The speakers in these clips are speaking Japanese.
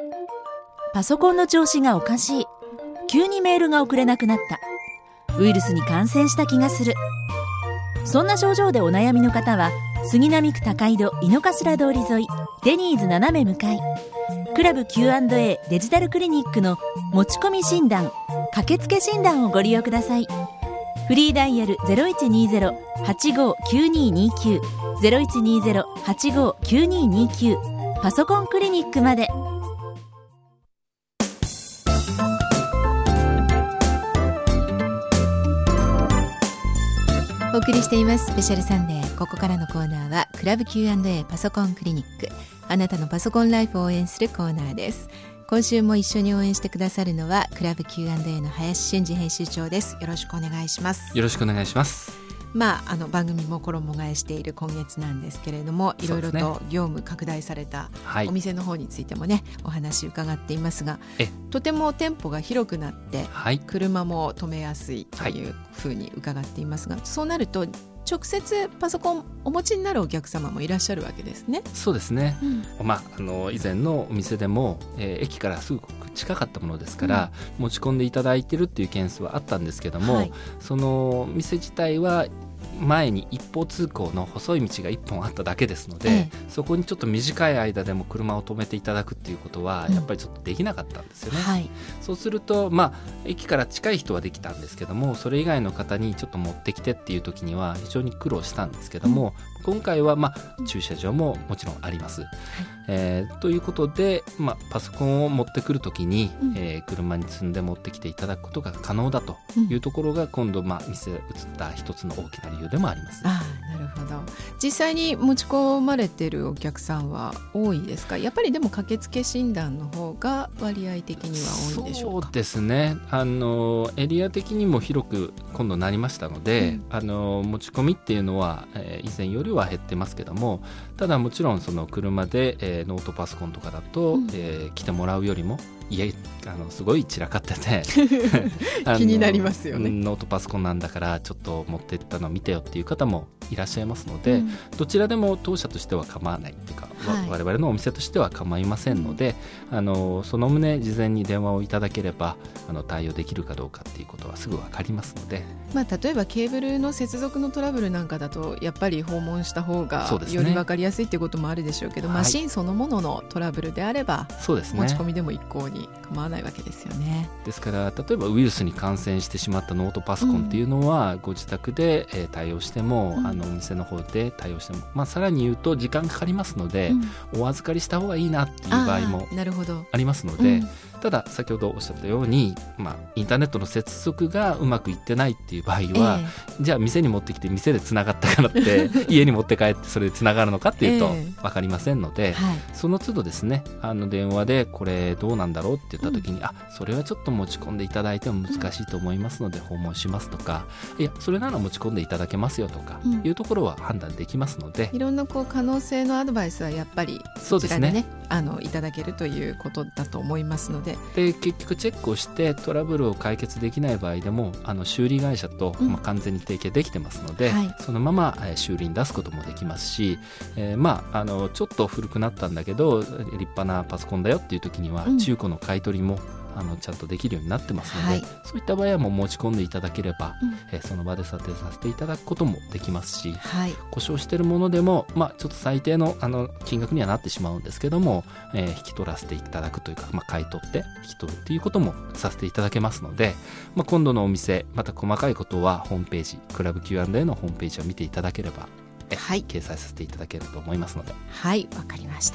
パソコンの調子がおかしい、急にメールが送れなくなった、ウイルスに感染した気がする。そんな症状でお悩みの方は、杉並区高井戸井の頭通り沿いデニーズ斜め向かい、クラブ Q&A デジタルクリニックの持ち込み診断、駆けつけ診断をご利用ください。フリーダイヤル 0120-859229 0120-859229 パソコンクリニックまで。 お送りしていますスペシャルサンデー。ここからのコーナーはクラブ Q&A パソコンクリニック、あなたのパソコンライフを応援するコーナーです。今週も一緒に応援してくださるのはクラブ Q&A の林俊二編集長です。よろしくお願いします。 よろしくお願いします。 番組も衣替えしている今月なんですけれども、いろいろと業務拡大されたお店の方についてもね、お話伺っていますが、とても店舗が広くなって、車も止めやすいというふうに伺っていますが、そうなると直接パソコンお持ちになるお客様もいらっしゃるわけですね。 そうですね、以前のお店でも、駅からすぐ近かったものですから、持ち込んでいただいているっていう件数はあったんですけども、その店自体は前に一方通行の細い道が一本あっただけですので、そこにちょっと短い間でも車を止めていただくっていうことはやっぱりちょっとできなかったんですよね。そうすると、駅から近い人はできたんですけども、それ以外の方にちょっと持ってきてっていう時には非常に苦労したんですけども、今回は駐車場ももちろんあります、ということで、パソコンを持ってくる時に、車に積んで持ってきていただくことが可能だというところが、今度店移った一つの大きな理由でもあります。 なるほど。実際に持ち込まれているお客さんは多いですか？やっぱりでも駆けつけ診断の方が割合的には多いんでしょうか？ そうですね、エリア的にも広く今度なりましたので、持ち込みっていうのは、以前よりは減ってますけども、ただもちろんその車で、ノートパソコンとかだと、来てもらうよりもすごい散らかってて気になりますよね。 ノートパソコンなんだからちょっと持ってったの見てよっていう方もいらっしゃいますので、どちらでも当社としては構わないっていうか、我々のお店としては構いませんので、その旨事前に電話をいただければ対応できるかどうかっていうことはすぐ分かりますので、 例えばケーブルの接続のトラブルなんかだとやっぱり訪問した方がより分かりやすいっていうこともあるでしょうけど、マシンそのもののトラブルであれば、持ち込みでも一向に構わないわけですよね。 ですから例えばウイルスに感染してしまったノートパソコンっていうのは、ご自宅で、対応しても、お店の方で対応しても、さらに言うと時間かかりますので、お預かりした方がいいなっていう場合もありますので、ただ先ほどおっしゃったように、インターネットの接続がうまくいってないっていう場合は、じゃあ店に持ってきて店でつながったからって家に持って帰ってそれでつながるのかっていうと分かりませんので、その都度ですね、電話でこれどうなんだろうって言った時に、それはちょっと持ち込んでいただいても難しいと思いますので訪問しますとか、いやそれなら持ち込んでいただけますよとかいうところは判断できますので、 いろんな可能性のアドバイスはやっぱりそちらでね、いただけるということだと思いますので、 結局チェックをしてトラブルを解決できない場合でも修理会社と、完全に提携できてますので、そのまま、修理に出すこともできますし、ちょっと古くなったんだけど立派なパソコンだよっていう時には、中古の買い取りもちゃんとできるようになってますので、そういった場合はもう持ち込んでいただければ、その場で査定させていただくこともできますし、故障しているものでも、ちょっと最低の金額にはなってしまうんですけども、引き取らせていただくというか、買い取って引き取るということもさせていただけますので、今度のお店また細かいことはホームページ、クラブ Q&A のホームページを見ていただければ、掲載させていただけると思いますので。 はい、わかりました。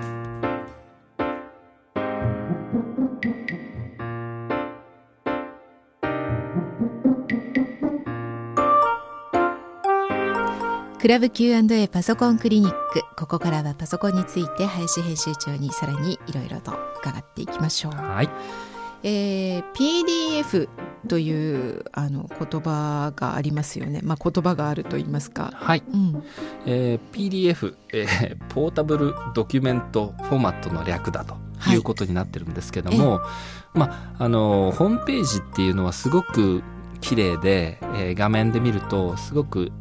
クラブ Q&A パソコンクリニック、ここからはパソコンについて林編集長にさらにいろいろと伺っていきましょう。PDF という言葉がありますよね。言葉があると言いますか、 PDF、ポータブルドキュメントフォーマットの略だということになってるんですけども、ホームページっていうのはすごく綺麗で、画面で見るとすごく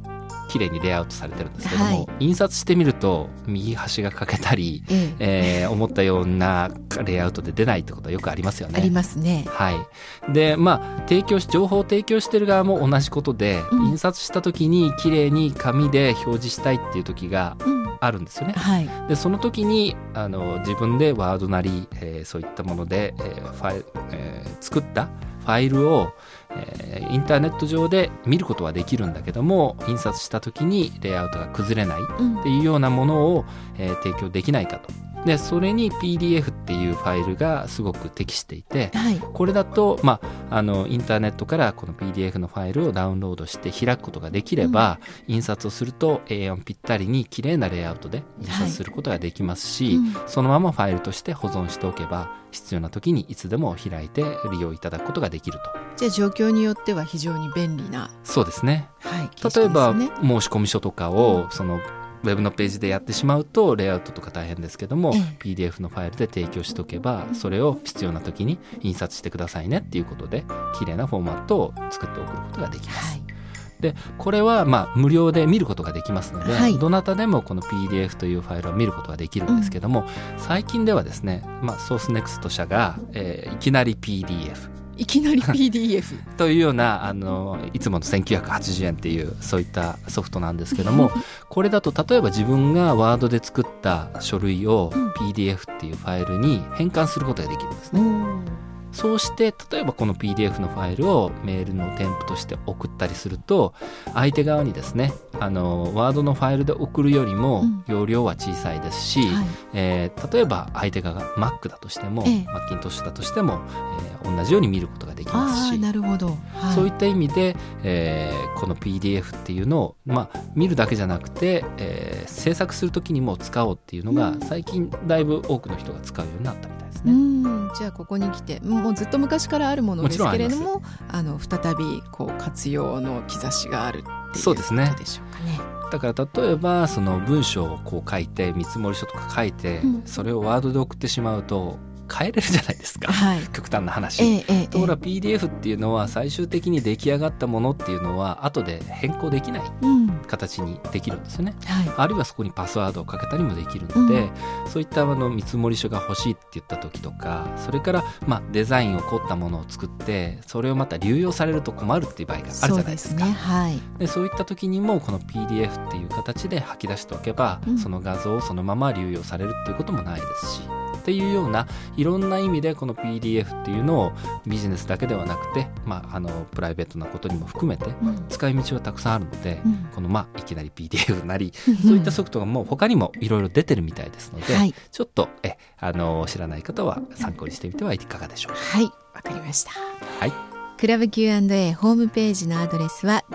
綺麗にレイアウトされてるんですけども、印刷してみると右端が欠けたり、思ったようなレイアウトで出ないってことはよくありますよね。 ありますね。 はい。で情報を提供してる側も同じことで、印刷した時に綺麗に紙で表示したいっていう時があるんですよね。でその時に自分でワードなり、そういったもので、作ったファイルを、インターネット上で見ることはできるんだけども、印刷した時にレイアウトが崩れないっていうようなものを、提供できないかと。でそれに PDF っていうファイルがすごく適していて、これだと、インターネットからこの PDF のファイルをダウンロードして開くことができれば、印刷をすると A4 ぴったりに綺麗なレイアウトで印刷することができますし、そのままファイルとして保存しておけば必要な時にいつでも開いて利用いただくことができると。 じゃあ状況によっては非常に便利な。 そうですね。例えば申込書とかをそのウェブのページでやってしまうとレイアウトとか大変ですけども、PDF のファイルで提供しておけば、それを必要な時に印刷してくださいねっていうことで綺麗なフォーマットを作って送ることができます。でこれは無料で見ることができますので、どなたでもこの PDF というファイルを見ることができるんですけども、最近ではですね、ソースネクスト社が、いきなり PDF というようないつもの1980円っていうそういったソフトなんですけどもこれだと例えば自分がワードで作った書類を PDF っていうファイルに変換することができるんですね。そうして例えばこの PDF のファイルをメールの添付として送ったりすると、相手側にですねワードのファイルで送るよりも容量は小さいですし、例えば相手側が Mac だとしても、マッキントッシュだとしても、同じように見ることができますし、 なるほど、 そういった意味で、この PDF っていうのを、見るだけじゃなくて、制作するときにも使おうっていうのが、最近だいぶ多くの人が使うようになったみたいですね。 じゃあここに来てもうずっと昔からあるものですけれども、再び活用の兆しがあるっていうことでしょうかね。 だから例えばその文章を書いて見積書とか書いて、それをワードで送ってしまうと変えれるじゃないですか、極端な話、ところが PDF っていうのは最終的に出来上がったものっていうのは後で変更できない形にできるんですよね、あるいはそこにパスワードをかけたりもできるので、そういった見積書が欲しいって言った時とか、それからデザインを凝ったものを作ってそれをまた流用されると困るっていう場合があるじゃないですか。でそういった時にもこの PDF っていう形で吐き出しておけば、その画像をそのまま流用されるっていうこともないですしっていうようないろんな意味でこの PDF っていうのをビジネスだけではなくて、プライベートなことにも含めて使い道はたくさんあるので、このいきなり PDF なりそういったソフトがもう他にもいろいろ出てるみたいですので、ちょっと知らない方は参考にしてみてはいかがでしょうか。 わかりました。 クラブ Q&A ホームページのアドレスは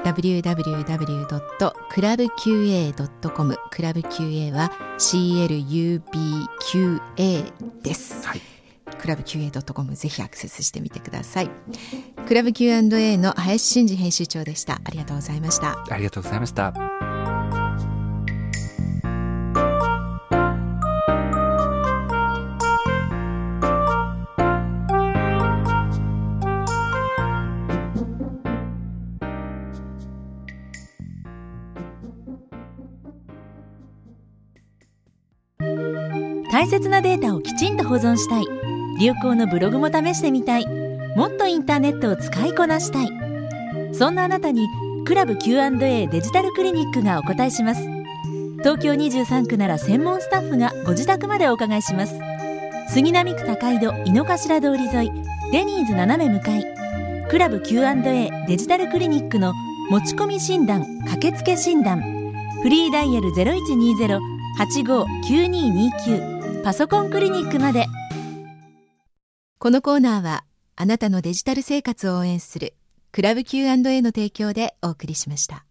www.clubqa.com クラブ QA は CLUBQA です、クラブ QA.com ぜひアクセスしてみてください。クラブ Q&A の林真二編集長でした。ありがとうございました。 ありがとうございました。 大切なデータをきちんと保存したい、流行のブログも試してみたい、もっとインターネットを使いこなしたい、そんなあなたにクラブ Q&A デジタルクリニックがお答えします。東京23区なら専門スタッフがご自宅までお伺いします。杉並区高井戸井の頭通り沿いデニーズ斜め向かい、クラブ Q&A デジタルクリニックの持ち込み診断、駆けつけ診断、フリーダイヤル 0120-859229 パソコンクリニックまで。 このコーナーはあなたのデジタル生活を応援するクラブ Q&A の提供でお送りしました。